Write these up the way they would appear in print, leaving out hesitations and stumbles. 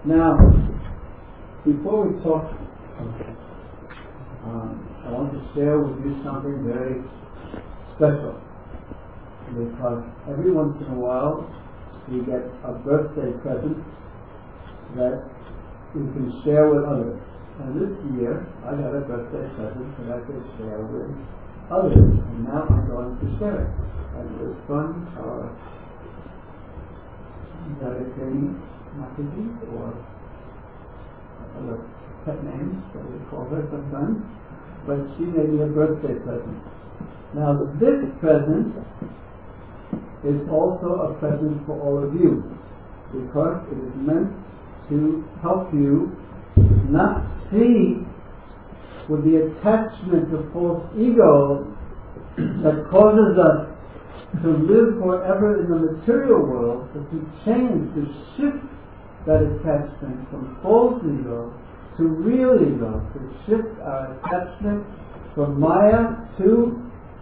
Now, before we talk, I want to share with you something very special, because every once in a while we get a birthday present that we can share with others. And this year I got a birthday present that I could share with others, and now I'm going to share it. And it was from our Jayatri Mataji, or other pet names that we call her sometimes, but she made me a birthday present. Now this present is also a present for all of you, because it is meant to help you not see with the attachment of false ego that causes us to live forever in the material world, but to change, to shift that attachment from false ego to real ego, to shift our attachment from Maya to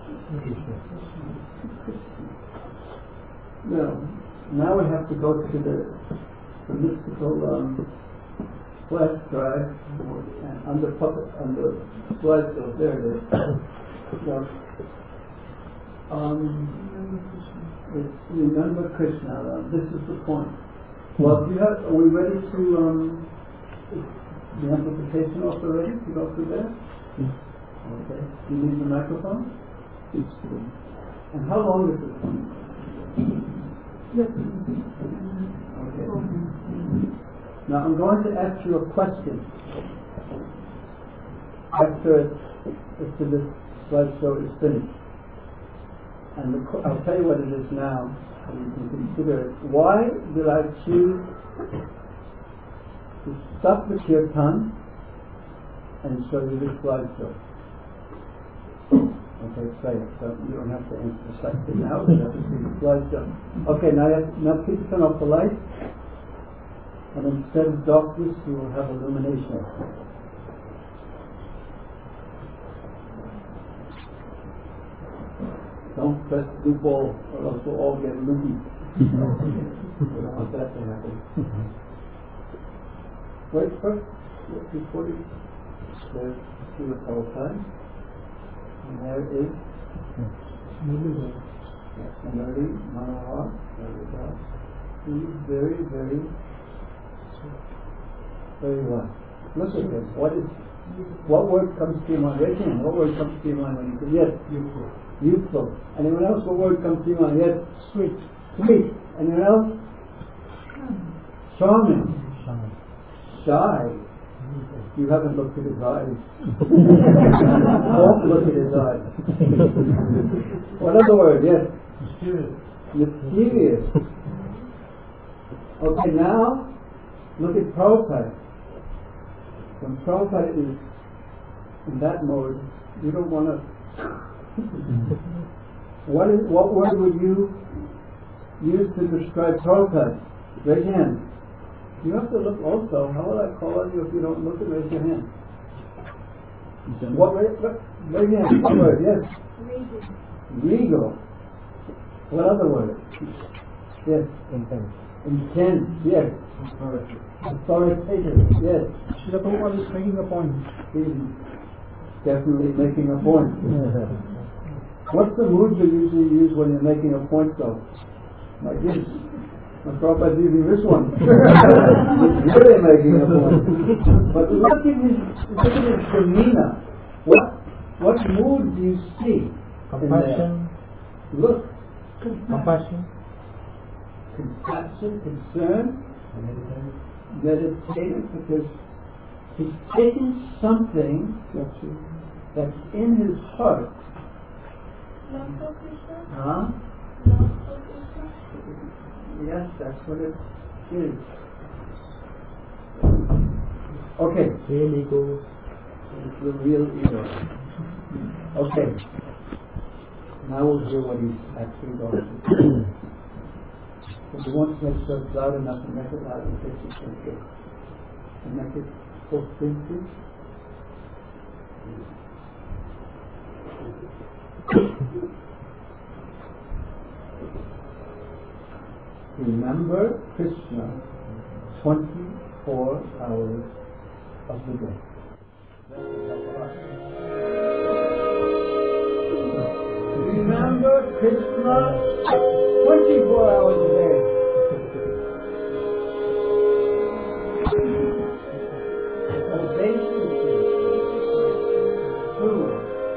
Well, now we have to go to the mystical flash drive, and under slideshow, there it is. So, it's remember Krishna. This is the point. Well, are we ready to the amplification also ready to go through there? Okay. Do you need the microphone? It's good. And how long is this one? Okay. Now I'm going to ask you a question after this slideshow is finished. And I'll tell you what it is now, and you can consider it. Why did I choose to stop the kirtan and show you this slideshow? Okay, say it. So you don't have to answer the question now. You have to see the slideshow. Okay, now please turn off the light, and instead of darkness, you will have illumination. Don't press the ball, or else we'll all get loopy. We don't want that to happen. Wait first, before you. There's Srila Prabhupada, and there is Murli Manohar. There we go. He's very, very, very well. Look at this. What word comes to your mind? Raise your hand. What word comes to your mind when you say yes? Youthful. Youthful. Anyone else? What word comes to your mind? Yes. Sweet. Sweet. Anyone else? Charming. Shy. You haven't looked at his eyes. Don't look at his eyes. What other word? Yes. Mysterious. Okay, now look at Prabhupada. When Prabhupada is in that mode, you don't want to. What word would you use to describe Prabhupada? Raise your hand. You have to look also. How will I call on you if you don't look and raise your hand? Raise your hand. What word? Yes. Regal. What other word? Yes. Intense. Yes. Authoritative. Yes. Srila Prabhupada is making a point. He's definitely making a point. What's the mood you usually use when you're making a point, though? Like this. My Prabhupada's using this one. He's really making a point. But look at his demeanor. What mood do you see? Compassion. Look. Compassion. Compassion, concern, meditative, because he's taking something that's in his heart. Huh? Yes, that's what it is. Okay. Real ego. It's the real ego. Okay. Now we'll hear what he's actually going to do. If you want to make sure it's loud enough and make it loud in case you can hear. And make it full screen, please. Remember Krishna 20 4 hours of the day. Remember Krishna 24 hours a day. A basic food.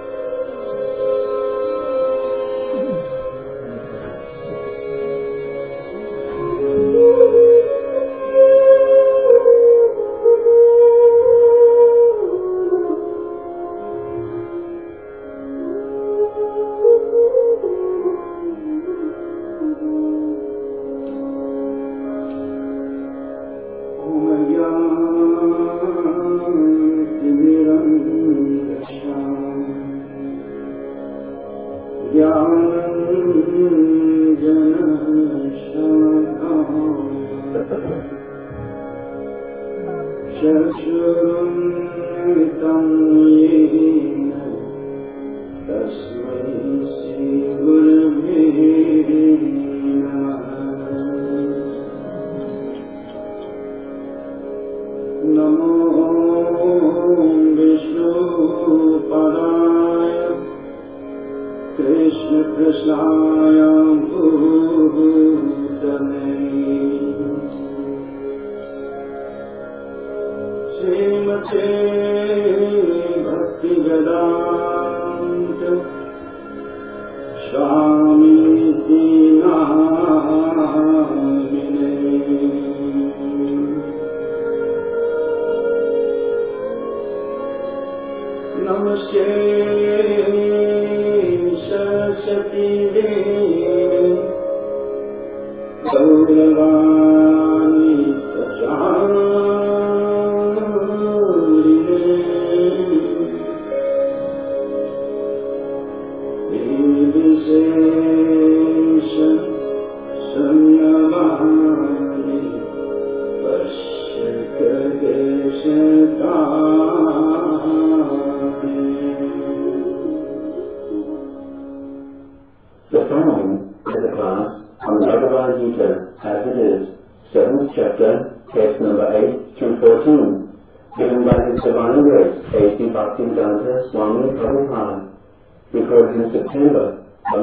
The following is a class on the Bhagavad Gita as it is, 7th chapter, text number 8 through 14, given by His Divine Grace, A.C. Bhaktivedanta Swami Prabhupada, recorded in September of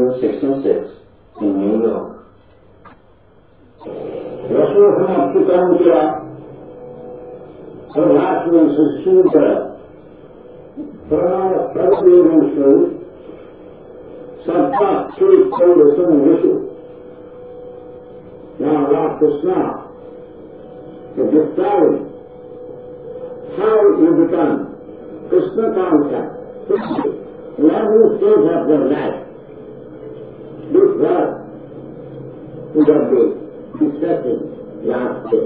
1966 in New York. Now, Lord Krishna is describing how you become Krishna conscious in every stage of your life. This verse would have been discussing last day.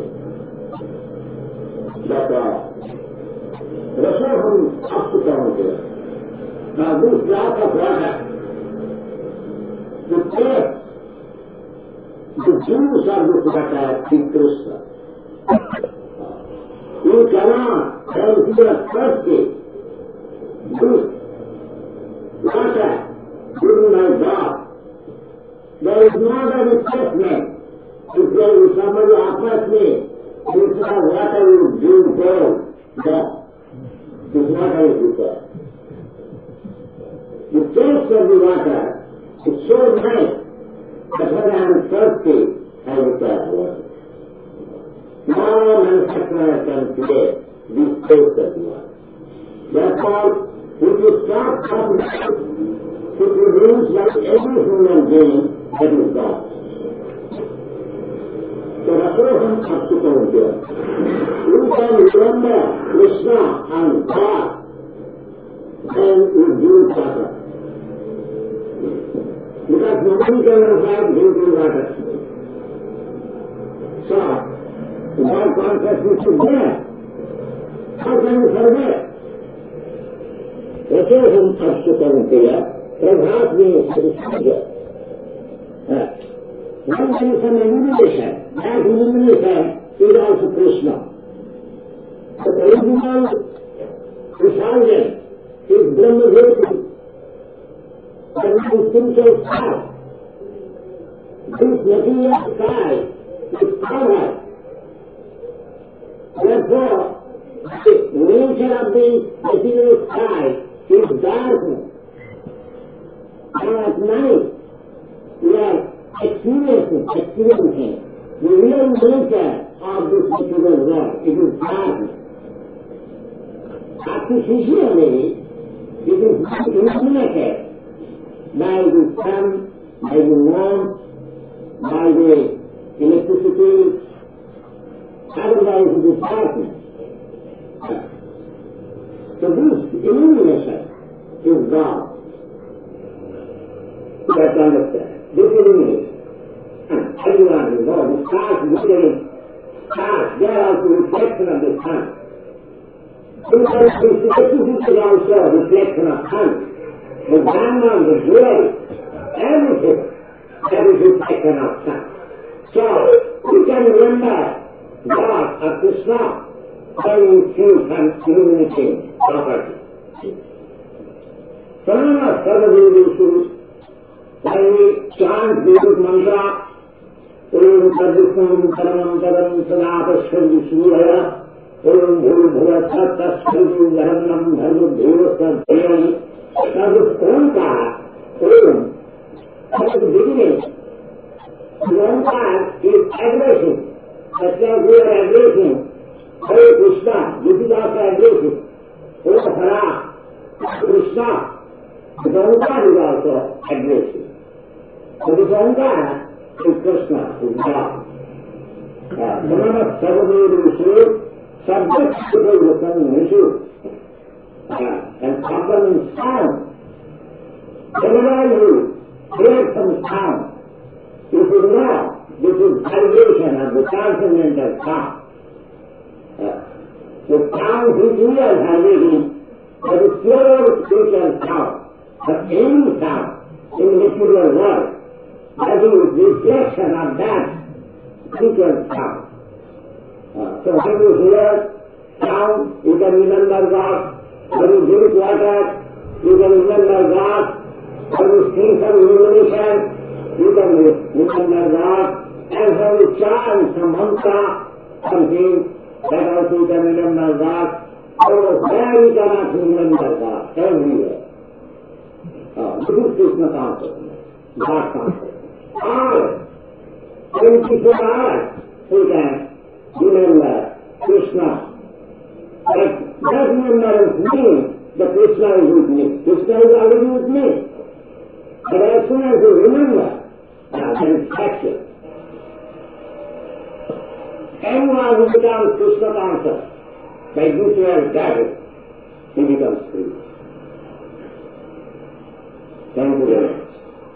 But Rashoham up to come here. Now, this glass of water, the taste, the juice of this water is Krishna. You cannot, when you are thirsty, this water given by God, there is not a replacement. If somebody offers me, this water you drink cold, no. This water is required. The taste of the water is so nice that when I am thirsty, I require water. No manufacturer can create this taste of water. Therefore, if you start talking, to produce like every human being, that is God. So Rashoham Aksutam here. You can remember Krishna and God when you drink water. Because nobody can avoid drinking water. So, God consciousness is there. How can you forget? Rashoham Aksutam here. Prabhat means Krishna. One there is an illumination. That illumination is also Krishna. The original reflection is Brahma-Jyoti. But now spiritual sky. This material sky is power. Therefore, the nature of the material sky is darkness. And at night, we are experiencing the real nature of this material world. It is darkness. Artificially, it is not illuminated by the sun, by the moon, by the electricity. Otherwise it is darkness. So this illumination is God. You have to understand. This illumination. And everyone will know the stars glittering stars, they are also reflection of the sun. Electricity is also a reflection of sun. The diamond, the jewel, everything, that is reflection of sun. So, we can remember God or Krishna when we feel some illuminating property. Pranama Sarvadeveshu, when we chant this mantra, Om Tadvisam Paramam Padam Sadapashkari Suraya, Om Bhulbhuva Tattaskarvi Dharanam Dharmadhevasya Dhayam. Now this Omkar, Om, at the beginning, the Omkar is addressing. That's why we are addressing Hare Krishna. This is also addressing. Om Hara Krishna. The Omkar is also addressing. So this Omkar is Krishna, is God. Pranama Sarvadeveshu, subject to the Nishu. And problem in sound. Whenever you hear some sound, you should know this is vibration of the transcendental sound. The sound which we are vibrating, that is pure spiritual sound. But any sound in the material world, that is reflection of that spiritual sound. So when you hear sound, you can remember God. When you drink water, you can remember God. When you think of illumination, you can remember God. And when you chant some mantra, something, that also you can remember God. So where you cannot remember God? Everywhere. This is Krishna consciousness, God consciousness. All 24 hours we can remember Krishna. But that remembrance means that Krishna is with me. Krishna is already with me. But as soon as you remember, then it's action. Anyone who becomes Krishna conscious, by this way of guidance, he becomes free. Thank you very much.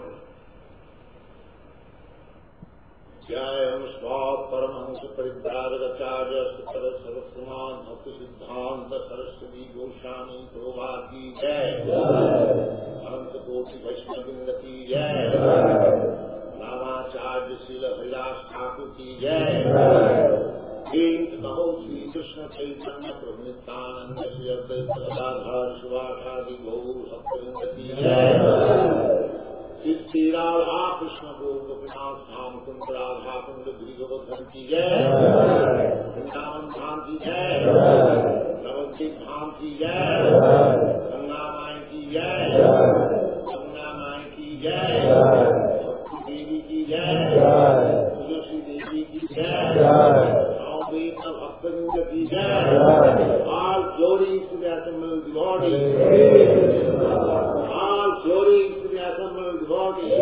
Jayam Sva Paramahansa Parivrajacharya Sutara Saraswaman Bhakti Siddhanta Saraswati Goswami Prabhupada ki Jai. Ananta Koti Vaishnavindra ki Jai. Ramacharya Srila Haridas Thakur ki Jai. Jai Namo Shri Krishna Chaitanya Prabhu Nityananda Shri Advaita Gadadhar Shivasadi Gaur Bhaktavrinda ki Jai. Shri Radha Krishna Gopinath Dham Kund Radha Kund Girigovardhan ki Jai. Vrindavan Dham ki Jai. Navadvip Dham ki Jai. Ganga Mai ki Jai. Ganga Mai ki Jai. Bhakti Devi ki Jai. Tulosi Devi ki Jai. Samveta Bhaktavrinda ki Jai. All glories to the assembled devotees. All glories to the assembled devotees.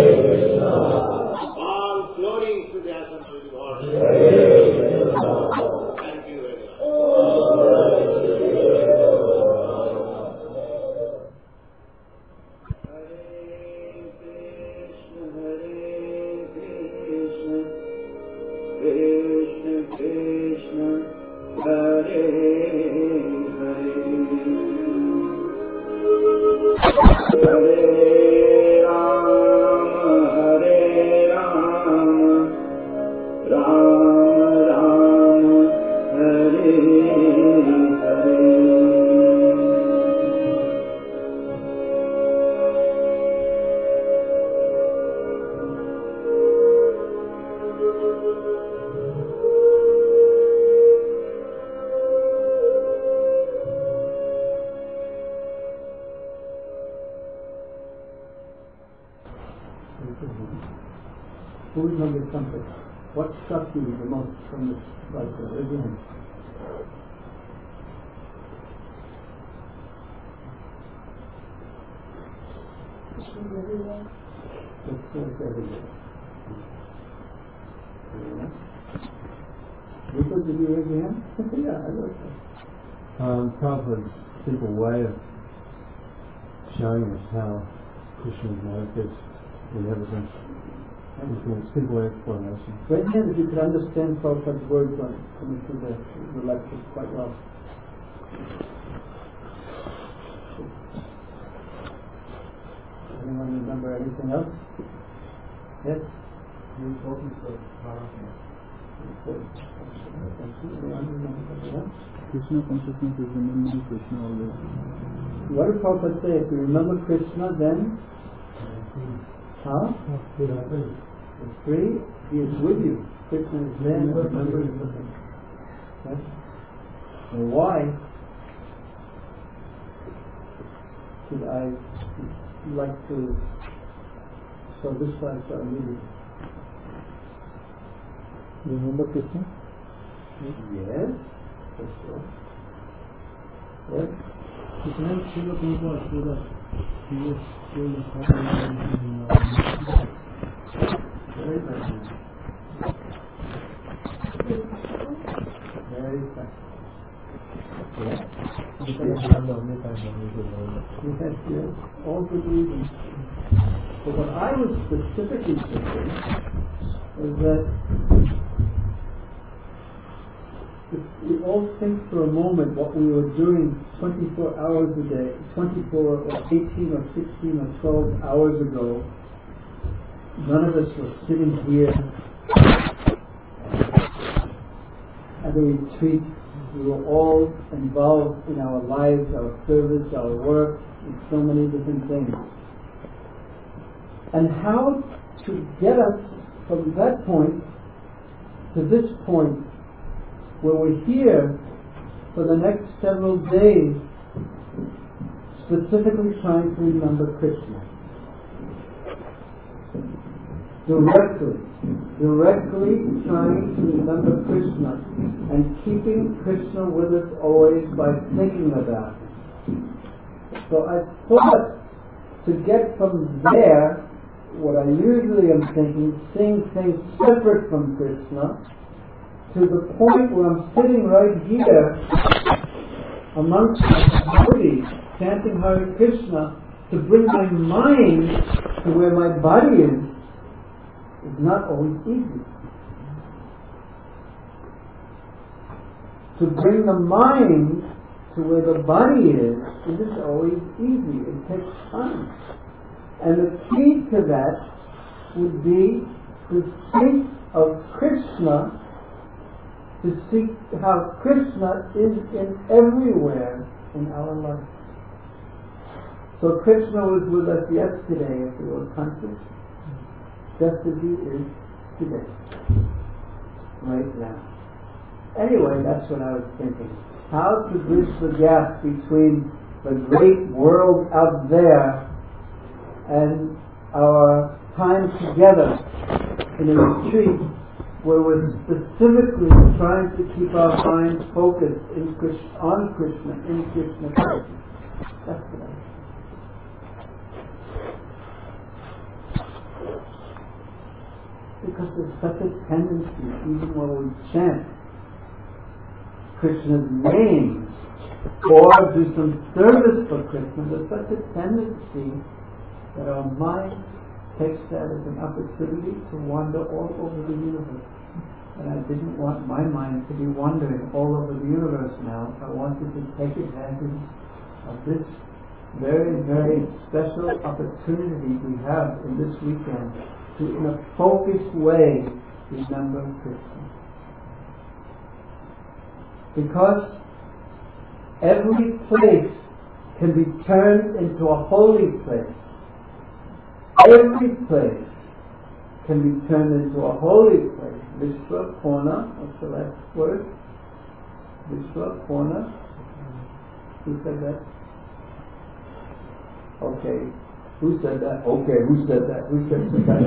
All glories to the assembled devotees. Thank you very much. Krishna Krishna, Hare Hare, Hare Rama, Rama Rama, Hare Hare. remember something. What struck you the most from this slideshow? Raise your hand. Krishna is everywhere. Nico, did you raise your hand? Yeah, I wrote that. Prabhupada's simple way of showing us how Krishna manifests in everything. Simple explanation. Raise your hand if you could understand Prabhupada's words coming through the lecture quite well. Anyone remember anything else? Yes? The importance of Bharata. Krishna consciousness is remembering Krishna always. What did Prabhupada say? If you remember Krishna, then it's free. He is with you. Krishna is there. Remember him. Yes? And why should I like to show this slide so immediately? You remember Krishna? Yes, for sure. Yes? You can have Srila Prabhupada so that he was still the Very nice. Very fast. Yes. Yes, all good reasons. But what I was specifically thinking is that if we all think for a moment what we were doing 24 hours a day, 24 or 18 or 16 or 12 hours ago, none of us were sitting here at a retreat. We were all involved in our lives, our service, our work, and so many different things. And how to get us from that point to this point where we're here for the next several days specifically trying to remember Krishna. Directly trying to remember Krishna and keeping Krishna with us always by thinking about him. So I thought to get from there, what I usually am thinking, seeing things separate from Krishna, to the point where I'm sitting right here amongst the devotees, chanting Hare Krishna, to bring my mind to where my body is not always easy. To bring the mind to where the body is isn't always easy. It takes time. And the key to that would be to think of Krishna, to see how Krishna is in everywhere in our life. So Krishna was with us yesterday if we were conscious, just as he is today, right now. Anyway, that's what I was thinking. How to bridge the gap between the great world out there and our time together in a retreat where we're specifically trying to keep our minds focused on Krishna, in Krishna. That's what I think. Because there's such a tendency, even when we chant Krishna's name or do some service for Krishna, there's such a tendency that our mind takes that as an opportunity to wander all over the universe. And I didn't want my mind to be wandering all over the universe now. I wanted to take advantage of this very, very special opportunity we have in this weekend to, in a focused way, remember Krishna. Because every place can be turned into a holy place. Every place can be turned into a holy place. Vishwa Pona, what's the last word? Vishwa Pona. Who said that? Okay. Who said that? Okay, who said that? Who said that?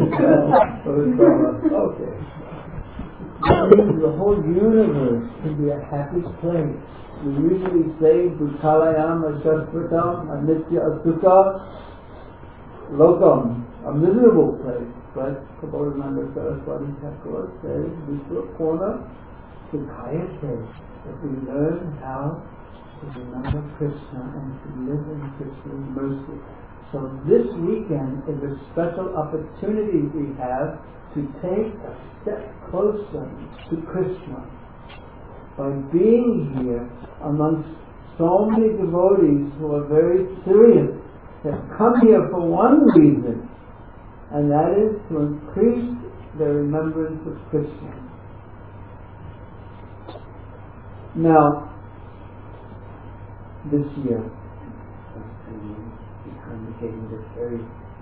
Okay. The whole universe can be a happy place. We usually say, Bhutalayam Ashasvatam Anitya Asukha Lokam, a miserable place. But Kabodhananda Saraswati Thakur says, Vishwapurna Sukhaya says that we learn how to remember Krishna and to live in Krishna's mercy. So this weekend is a special opportunity we have to take a step closer to Krishna by being here amongst so many devotees who are very serious, that come here for one reason, and that is to increase their remembrance of Krishna. Now, this year, communicating this very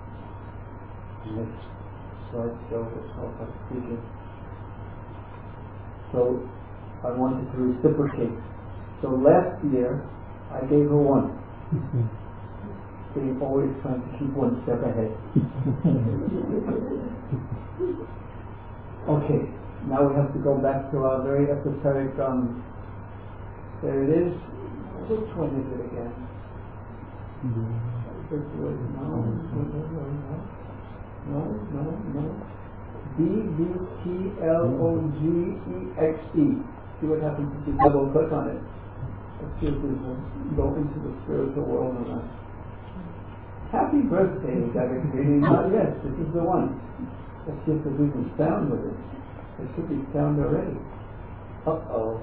next slideshow was Prabhupada speaking. So I wanted to reciprocate. So last year I gave her one. Being always trying to keep one step ahead. Okay, now we have to go back to our very esoteric there it is. Which one is it again? No. BBTLOGEXE. See what happens if you double click on it. Let's see if we will go into the spiritual world or not. Happy birthday, Jagadish. Not yet. This is the one. Let's see if there's even sound with it. There should be sound already. Uh-oh.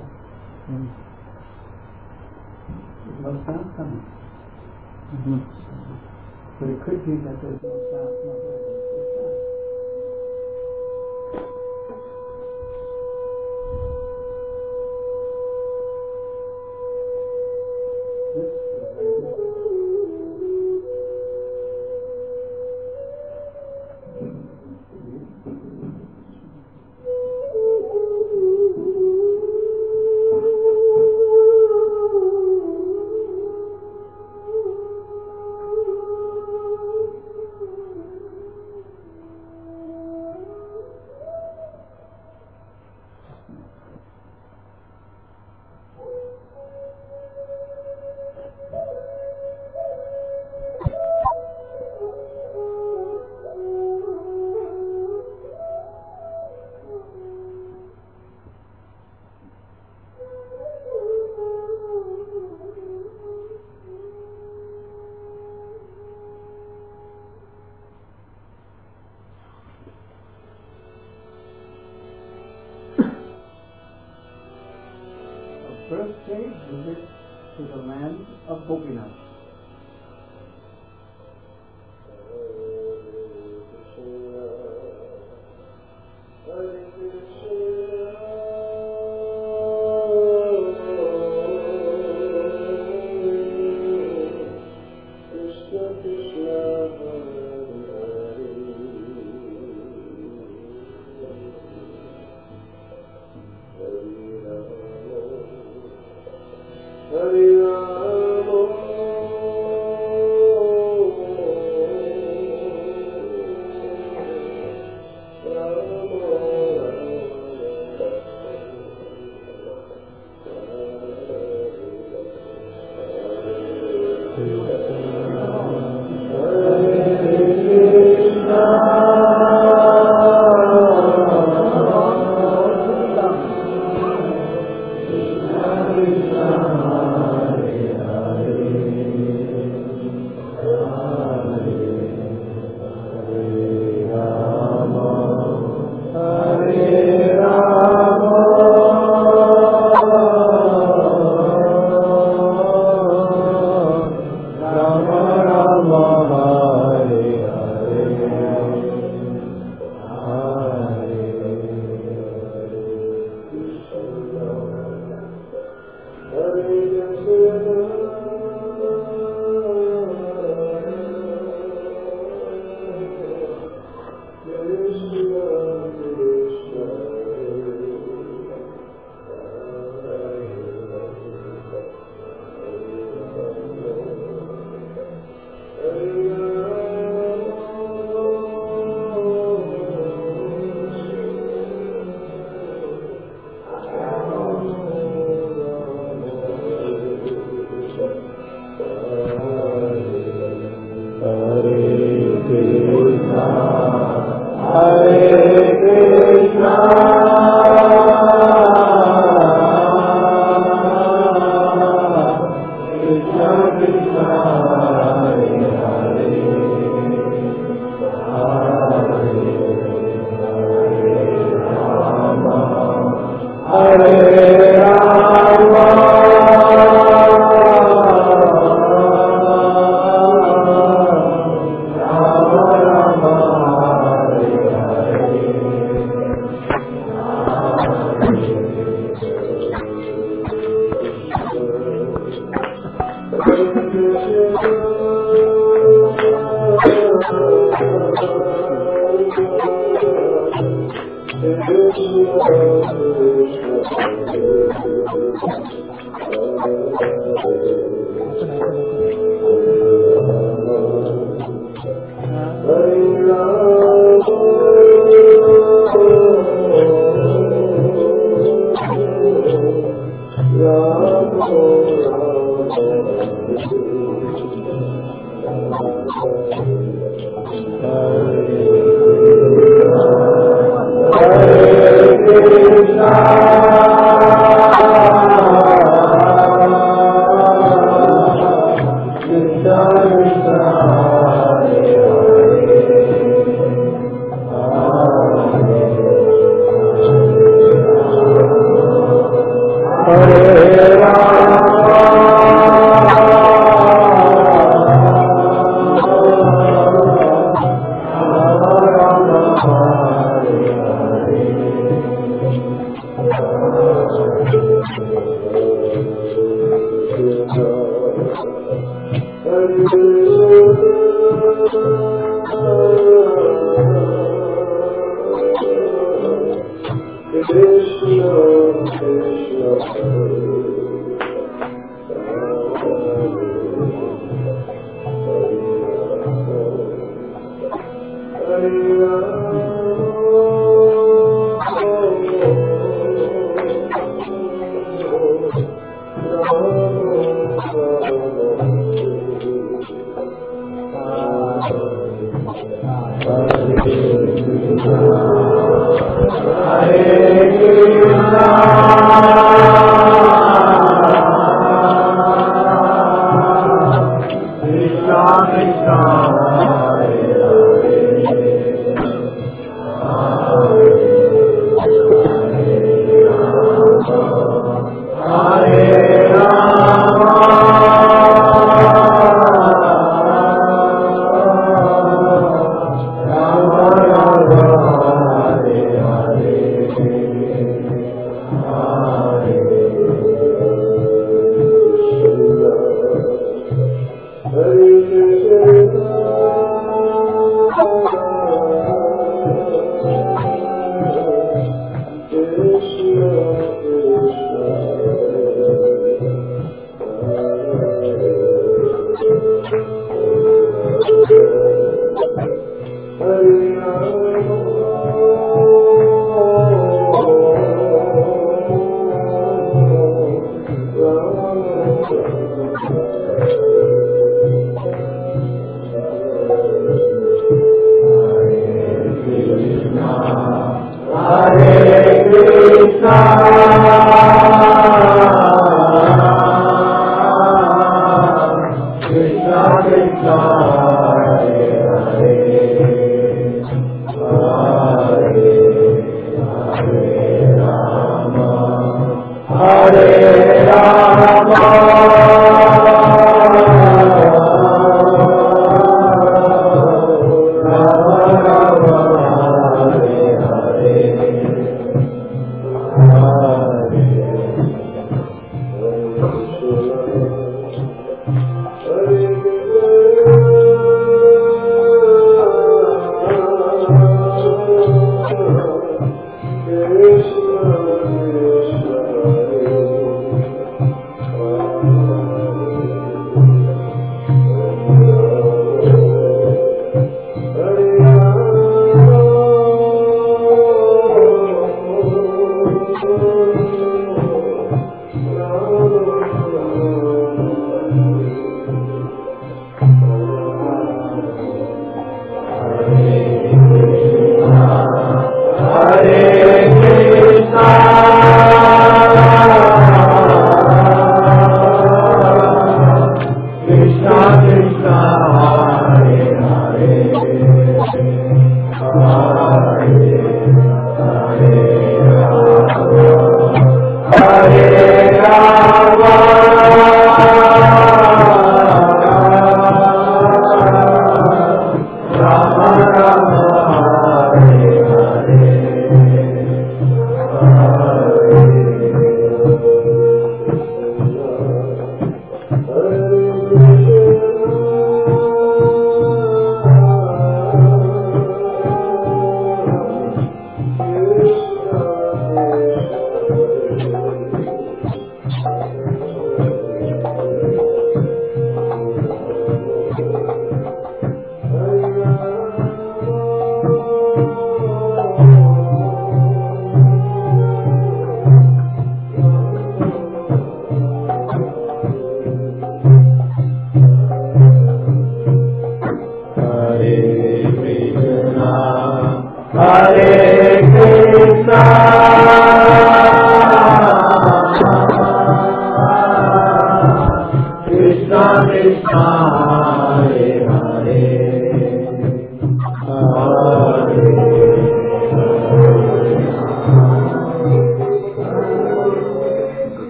There's no sound coming. But it could be that there's no sound. No, there is no sound. This is very good. Birthday visit to the land of Gopinath. Hare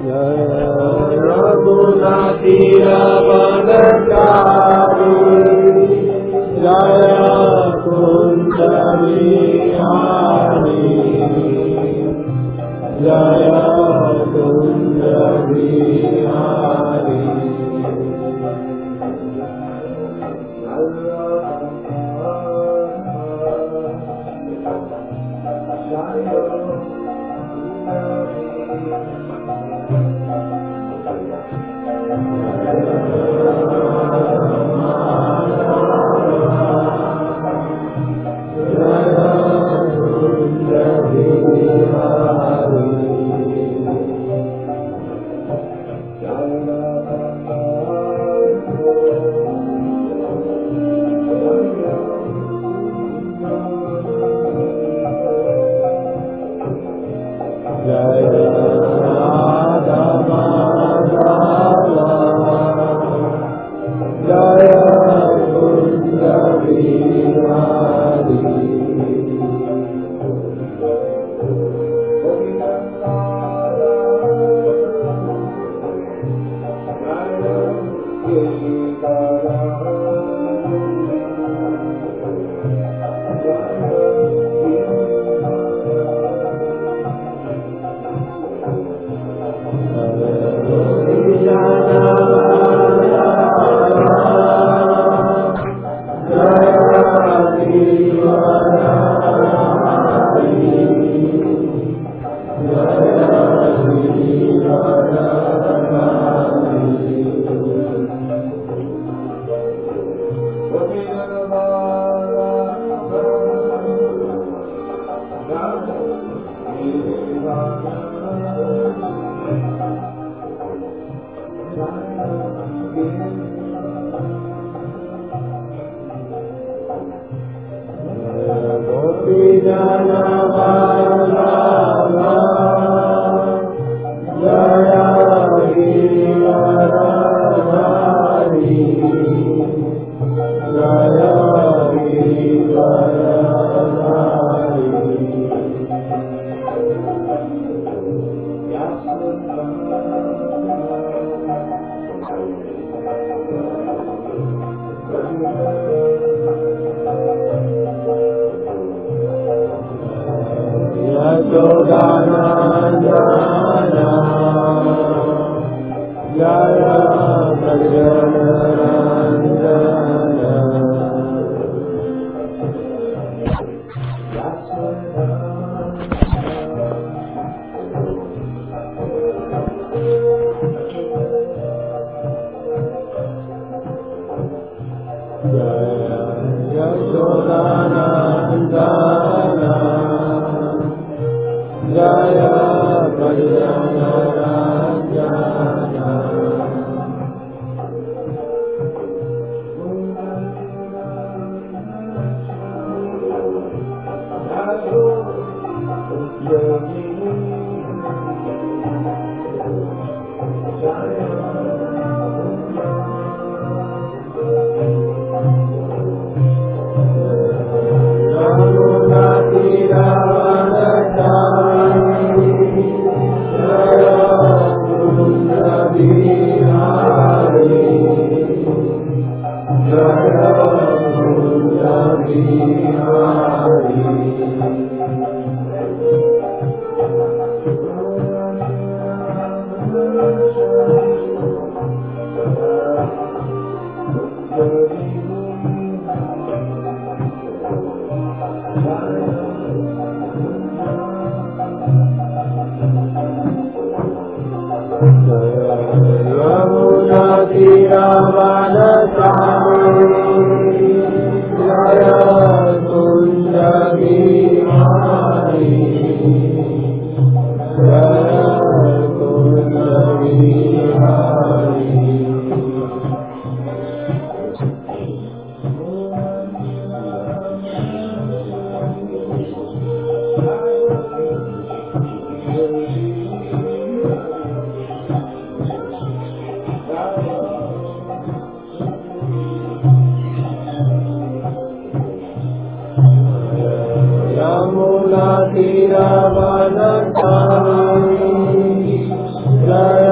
Yamuna Tira Vanatani Jaya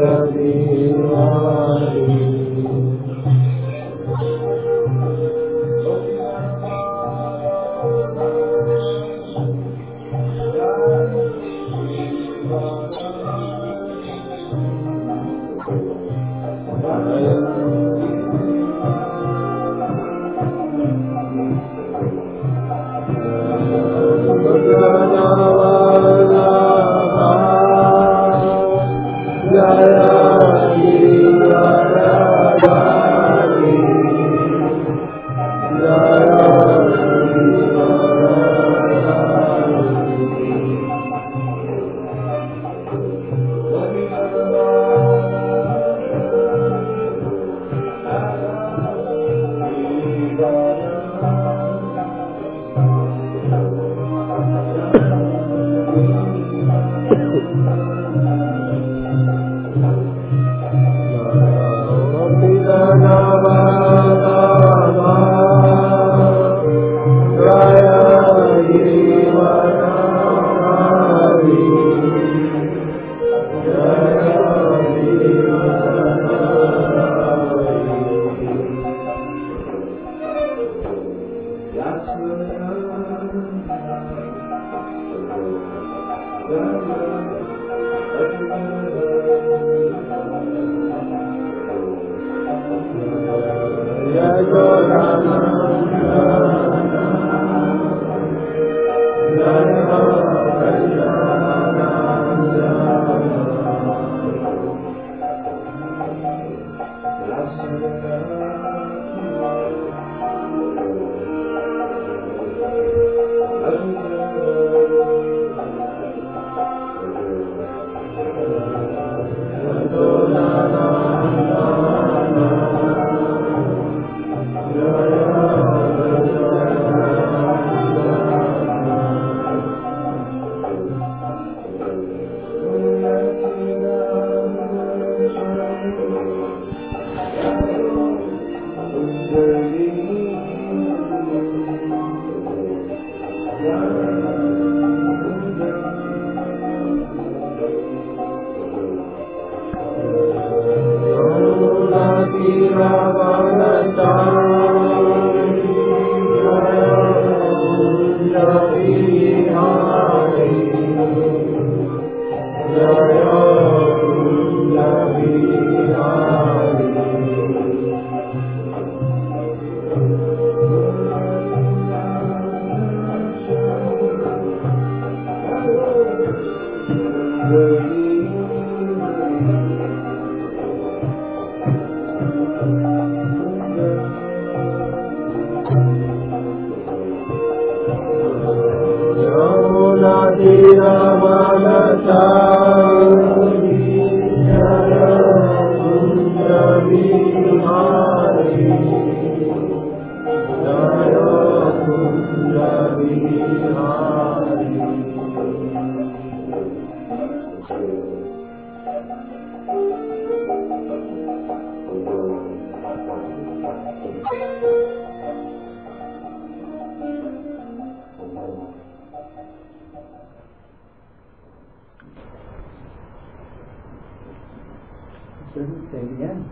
Doesn't say the end.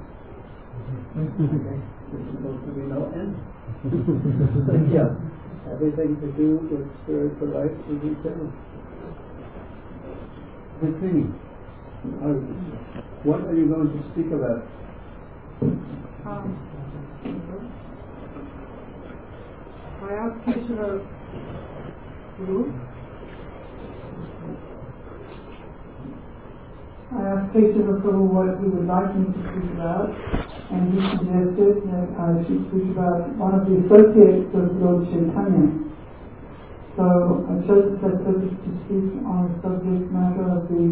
There's supposed to be no end. So, yeah, everything to do with spiritual life is eternal. Continue. What are you going to speak about? I asked Krishna Guru. I asked Krishna Prabhu what he would like me to speak about, and he suggested that I should speak about one of the associates of Lord Chaitanya. So I chose that subject to speak on the subject matter of the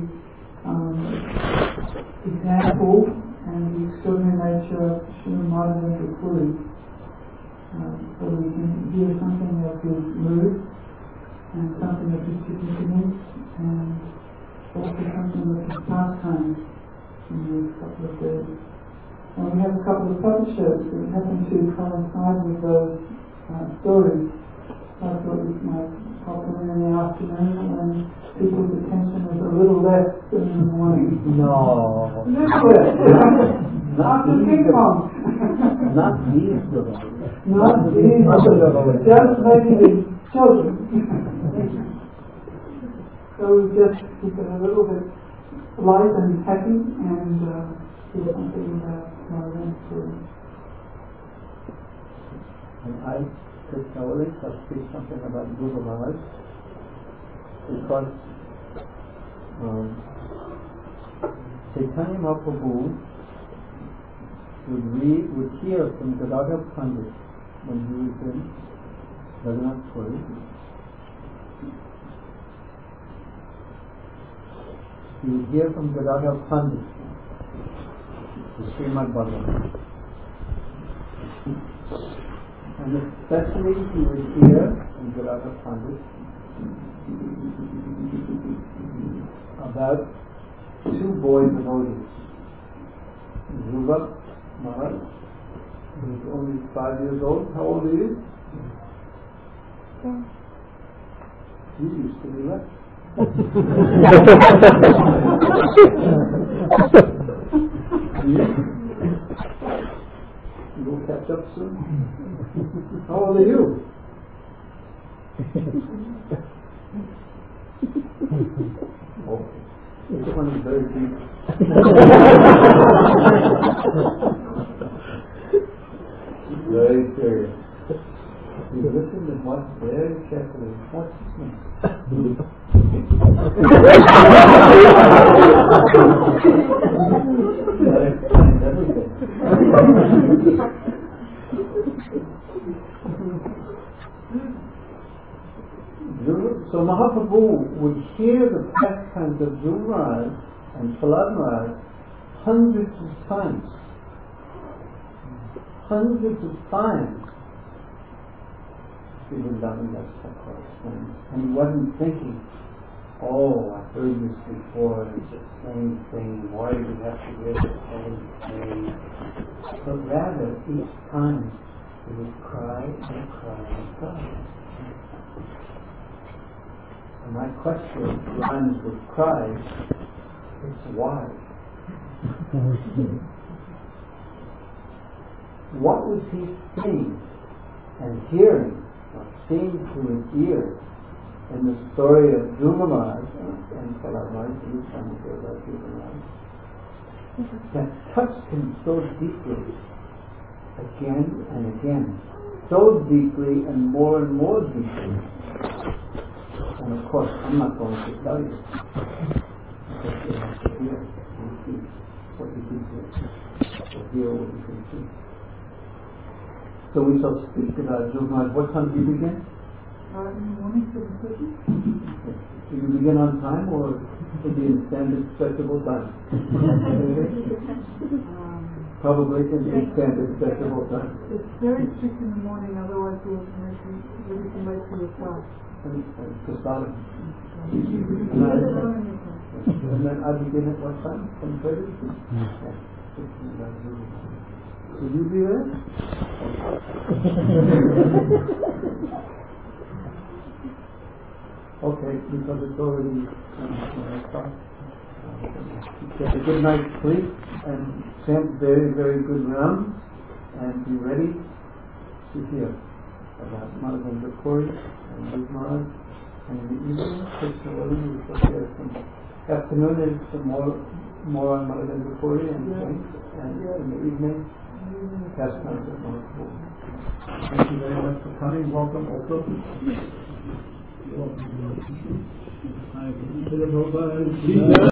example and the extraordinary nature of Srimad Madhavendra Puri. So we can hear something of his mood and something of his significance and also something of his pastime in these couple of days. And we have a couple of publishers that happen to coincide with those stories. So I thought it might I'll come in the afternoon when people's attention is a little less than in the morning. No. A little less. Not the ping pong. Not these devotees. Not these. Just maybe the children. So we just keep it a little bit light and happy and do something about Madhavan Puri. And I personally shall speak something about Dhruva Maharaj because Chaitanya Mahaprabhu would hear from Gadadhar Pandit when he was in Raghunath Puri. He would hear from Gadadhar Pandit the Srimad Bhagavatam. And especially he would hear from Gadadhar Pandit about two boy devotees. Dhruva Maharaj, who is only 5 years old. How old are you? You used to be less. You will catch up soon. How old are you? Okay. This one is very deep. Very serious. You listen and watch very carefully. What's his name? That explains everything. So Mahaprabhu would hear the pastimes of Dhruva Maharaj and Prahlad Maharaj hundreds of times. Hundreds of times. Even Damodaras Thakur explains. And he wasn't thinking, oh, I've heard this before, it's the same thing, why do we have to hear the same thing? But rather, each time he would cry and cry and cry. And my question rhymes with cry, it's why? What was he seeing and hearing or seeing through his ears in the story of Dhruva Maharaj and Prahlad Maharaj, each time we hear about Dhruva Maharaj, that touched him so deeply again and again, so deeply and more deeply. And of course, I'm not going to tell you, because you have to hear and see what you can hear, or hear what you can see. So we shall speak about Dhruva Maharaj. What time do you begin? In the morning, 7:30. Do you begin on time or in the standard acceptable time? Probably in the standard acceptable time. It's very strict in the morning, otherwise we'll make everything late for your class. And Prasada. And then I begin at what time? 10:30? Will you be there? Okay, because it's already o'clock. Get a good night's sleep and chant very, very good rounds and be ready to hear about Madhavendra Puri and Dhruva Maharaj. And in the evening, Krishna willing, we shall hear some. Afternoon is some more on Madhavendra Puri and things, and in the evening, pastimes of Mahaprabhu. Thank you very much for coming. Welcome also. I